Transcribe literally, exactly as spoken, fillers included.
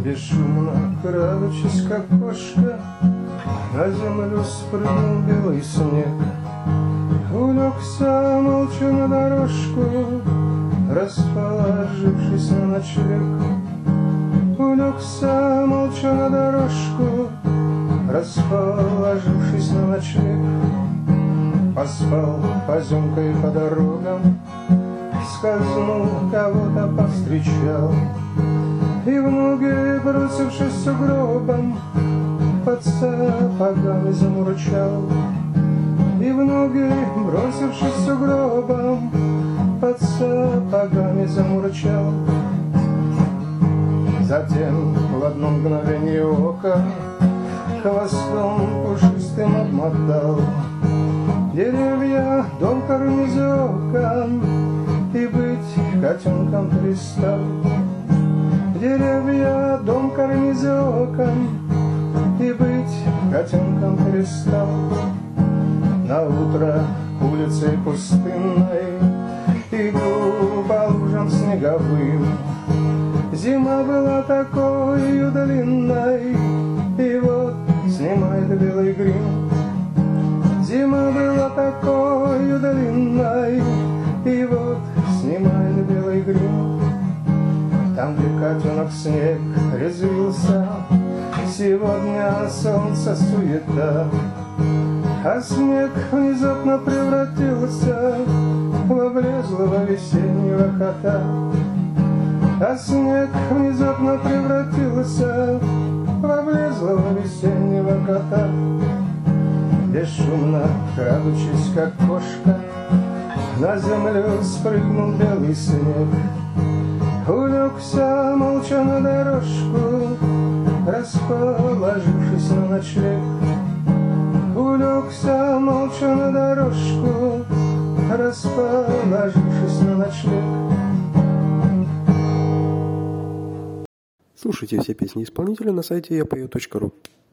Бесшумно, крадучись, как кошка, на землю спрыгнул белый снег. Улегся молча на дорожку, расположившись на ночлег. Улегся молча на дорожку, расположившись на ночлег. Поспал поземкой по дорогам, скользнул, кого-то повстречал, и в ноги, бросившись сугробом, под сапогами замурчал. И в ноги, бросившись сугробом, под сапогами замурчал. Затем в одно мгновение ока хвостом пушистым обмотал деревья, дом, карнизёком, и быть котенком перестал. Деревья, дом, карнизёком, и быть котенком перестал. На утро улицей пустынной иду по лужам снеговым. Зима была такой длинной, и вот снимает белый грим. Зима была такой длинной, и вот снимает белый грим. Там, где котенок снег резвился, сегодня солнце суета, а снег внезапно превратился в облезлого весеннего кота. А снег внезапно превратился в облезлого весеннего кота. Бесшумно, крадучись, как кошка, на землю спрыгнул белый снег. Улегся молча на дорожку, расположившись на ночлег. Улегся молча на дорожку, расположившись на ночлег. Слушайте все песни исполнителя на сайте я пою точка ру.